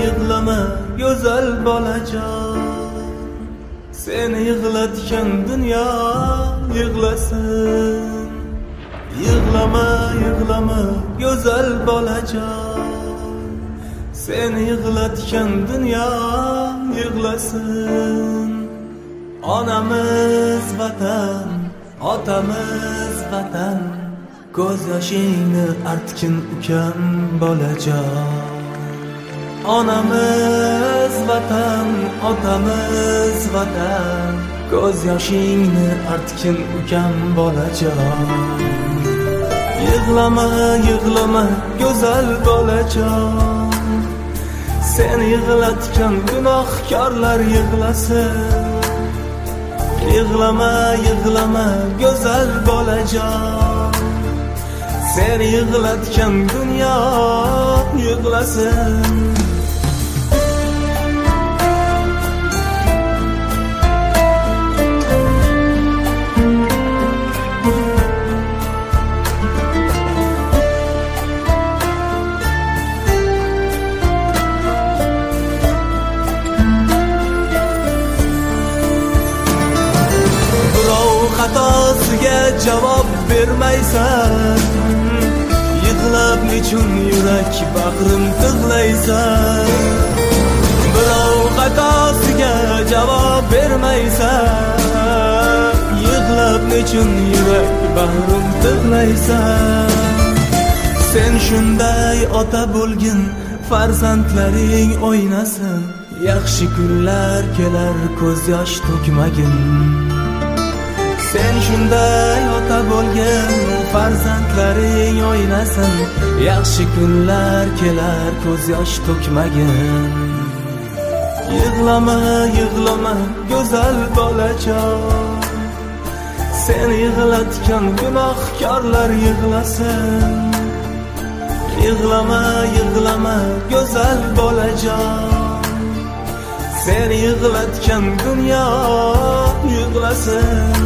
yig'lama go'zal bolajon, seni yig'latgan dunyo yig'lasin. Yig'lama yig'lama go'zal bolajon, seni yig'latgan dunyo yig'lasin. Onamiz vatan, otamiz vatan, ko'z yoshingni artgin ukam bolajon. Onamiz vatan, otamiz vatan, ko'z yoshingni artgin ukam bolajon. Yig'lama yig'lama go'zal bolajon, seni yig'latgan gunohkorlar yig'lasin. Yig'lama yig'lama go'zal bolajon, seni yig'latgan dunyo yig'lasin. Xatosiga javob bermaysan, yig'lab nechun yurak bag'rim tig'laysan. Birov xatosiga javob bermaysan, yig'lab nechun yurak bag'rim tig'laysan. Sen shunday ota bo'lgin, farzandlaring o'ynasin, yaxshi kunlar kelar ko'z yosh to'kmagin. Sen shunday ota bo'lgin, farzandlaring o'ynasin, yaxshi kunlar kelar ko'z yosh to'kmagin. Yig'lama yig'lama go'zal bolajon, seni yig'latgan gunohkorlar yig'lasin. Yig'lama yig'lama go'zal bolajon, seni yig'latgan dunyo yig'lasin.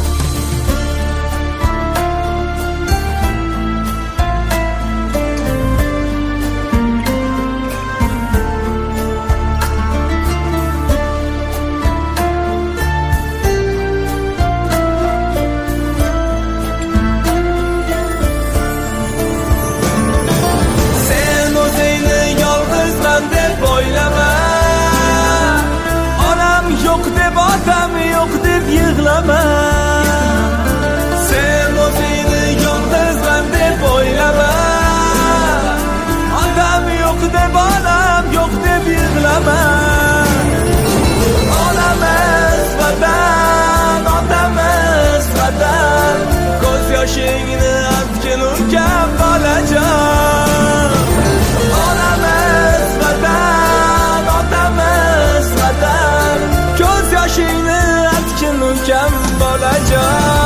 Otam yo'q deb yig'lama, sen o'zingni yolg'izman deb o'ylama. Otam yo'q deb, onam yo'q deb yig'lama. Onamiz vatan, otamiz vatan, ko'z yoshingni artgin ukam bolajon. Onamiz vatan, otamiz vatan, ko'z yoshingni artgin ukam bolajon.